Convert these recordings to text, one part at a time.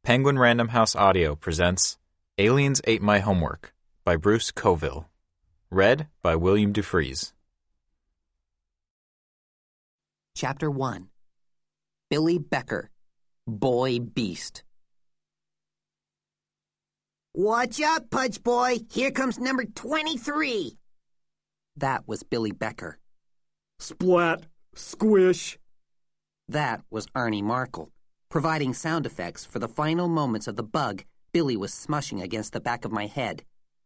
Penguin Random House Audio presents Aliens Ate My Homework by Bruce Coville. Read by William Dufries. Chapter 1. Billy Becker, Boy Beast. Watch out, Pudge Boy. Here comes number 23. That was Billy Becker. Splat, squish. That was Arnie Markle, providing sound effects for the final moments of the bug Billy was smushing against the back of my head.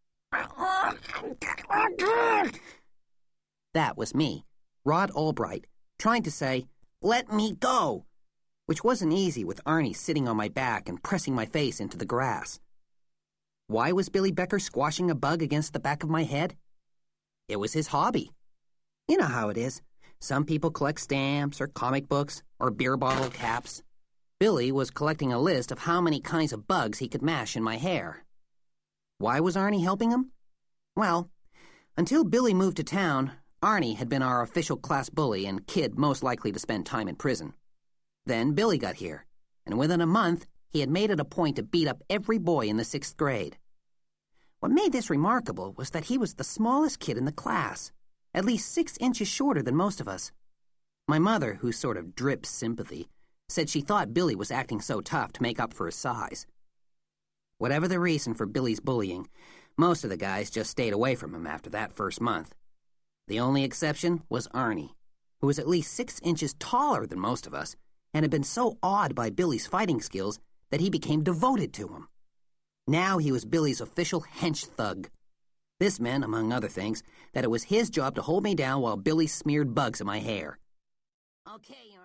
That was me, Rod Albright, trying to say, "Let me go," which wasn't easy with Arnie sitting on my back and pressing my face into the grass. Why was Billy Becker squashing a bug against the back of my head? It was his hobby. You know how it is. Some people collect stamps or comic books or beer bottle caps. Billy was collecting a list of how many kinds of bugs he could mash in my hair. Why was Arnie helping him? Well, until Billy moved to town, Arnie had been our official class bully and kid most likely to spend time in prison. Then Billy got here, and within a month, he had made it a point to beat up every boy in the 6th grade. What made this remarkable was that he was the smallest kid in the class, at least 6 inches shorter than most of us. My mother, who sort of drips sympathy, said she thought Billy was acting so tough to make up for his size. Whatever the reason for Billy's bullying, most of the guys just stayed away from him after that first month. The only exception was Arnie, who was at least 6 inches taller than most of us and had been so awed by Billy's fighting skills that he became devoted to him. Now he was Billy's official hench thug. This meant, among other things, that it was his job to hold me down while Billy smeared bugs in my hair. Okay,